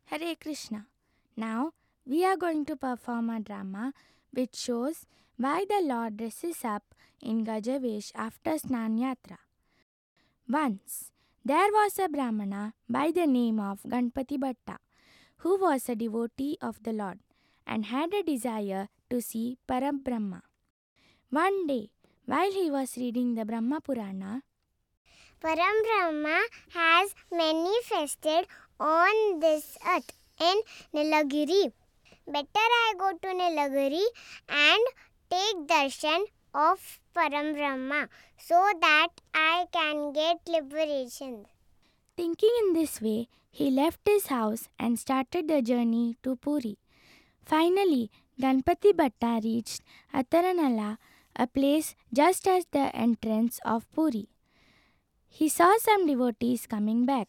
Hare Krishna. Now we are going to perform a drama which shows why the Lord dresses up in Gajavesh after Snan Yatra. Once there was a Brahmana by the name of Ganpati Bhatta who was a devotee of the Lord and had a desire to see Parabrahma. One day, while he was reading the Brahma Purana, Parabrahma has manifested on this earth in Nilagiri. Better I go to Nilagiri and take darshan of Parabrahma so that I can get liberation. thinking in this way, he left his house and started the journey to Puri. Finally, Ganpati Bhatta reached Ataranala, a place just at the entrance of Puri. He saw some devotees coming back.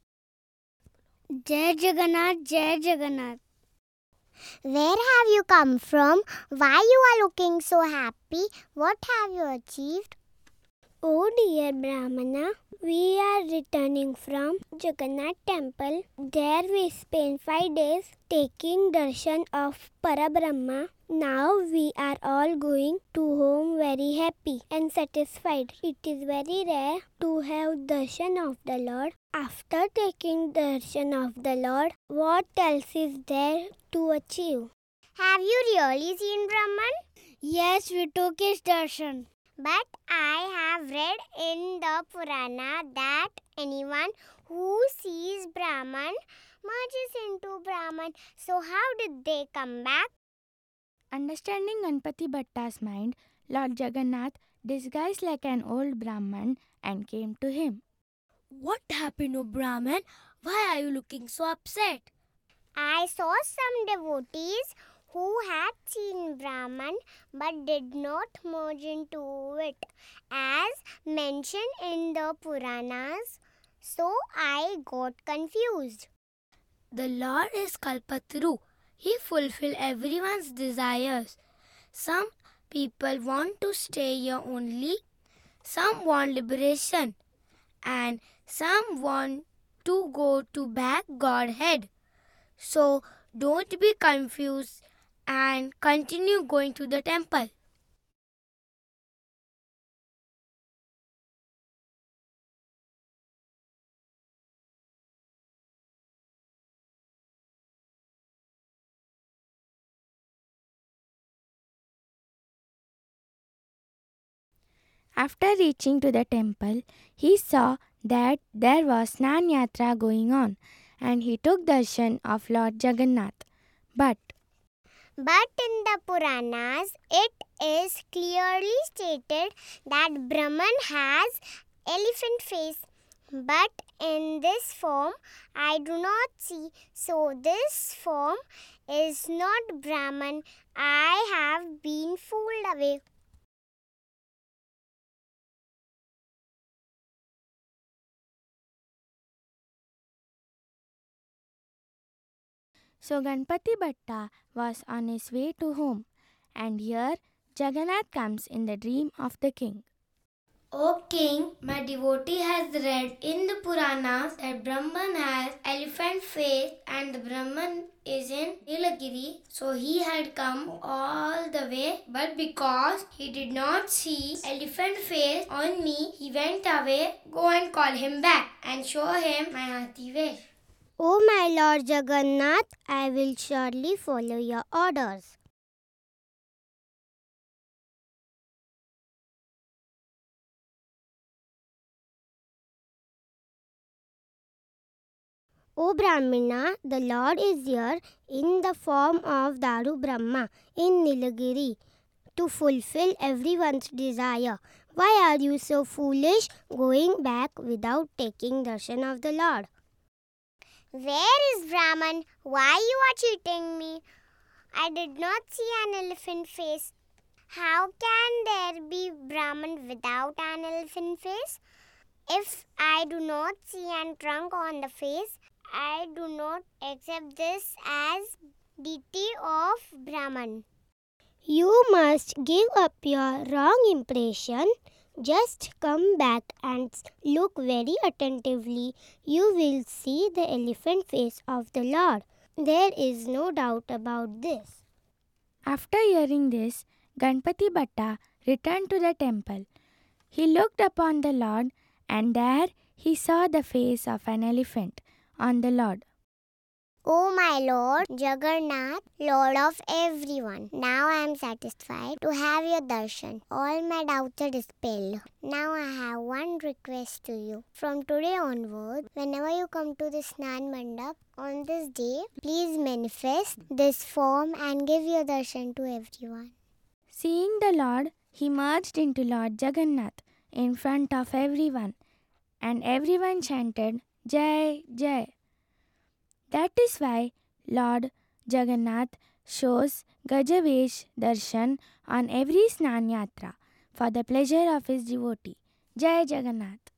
Jai Jagannath, Jai Jagannath. Where have you come from? Why you are looking so happy? What have you achieved? Oh dear Brahmana, we are returning from Jagannath temple. There we spent 5 days taking darshan of Parabrahma. Now we are all going to home very happy and satisfied. It is very rare to have darshan of the Lord. After taking darshan of the Lord, what else is there to achieve? Have you really seen Brahman? Yes, we took his darshan. But I have read in the Purana that anyone who sees Brahman merges into Brahman. So how did they come back? Understanding Ganpati Bhatta's mind, Lord Jagannath disguised like an old Brahman and came to him. What happened, O Brahman? Why are you looking so upset? I saw some devotees who had seen Brahman but did not merge into it as mentioned in the Puranas. So I got confused. The Lord is Kalpataru. He fulfills everyone's desires. Some people want to stay here only. Some want liberation. And some want to go to back Godhead. So don't be confused and continue going to the temple. After reaching to the temple, he saw that there was Snan Yatra going on and he took darshan of Lord Jagannath. But in the Puranas, it is clearly stated that Brahman has elephant face. But in this form, I do not see. So this form is not Brahman. I have been fooled away. so Ganpati Bhatta was on his way to home, and here Jagannath comes in the dream of the king. O king, my devotee has read in the Puranas that Brahman has elephant face and the Brahman is in Nilagiri. So he had come all the way, but because he did not see elephant face on me, he went away. Go and call him back and show him my hathi way. O my Lord Jagannath, I will surely follow your orders. O Brahmana, the Lord is here in the form of Daru Brahma in Nilagiri to fulfill everyone's desire. Why are you so foolish going back without taking darshan of the Lord? Where is Brahman? Why you are cheating me? I did not see an elephant face. How can there be Brahman without an elephant face? If I do not see an trunk on the face, I do not accept this as deity of Brahman. You must give up your wrong impression. Just come back and look very attentively. You will see the elephant face of the Lord. There is no doubt about this. After hearing this, Ganpati Bhatta returned to the temple. He looked upon the Lord, and there he saw the face of an elephant on the Lord. O my Lord Jagannath, Lord of everyone, now I am satisfied to have your darshan. All my doubts are dispelled. Now I have one request to you. From today onward, whenever you come to the Snan Mandap on this day, please manifest this form and give your darshan to everyone. Seeing the Lord, he merged into Lord Jagannath in front of everyone, and everyone chanted, Jai, Jai. That is why Lord Jagannath shows Gajavesh darshan on every Snan Yatra for the pleasure of his devotee. Jai Jagannath.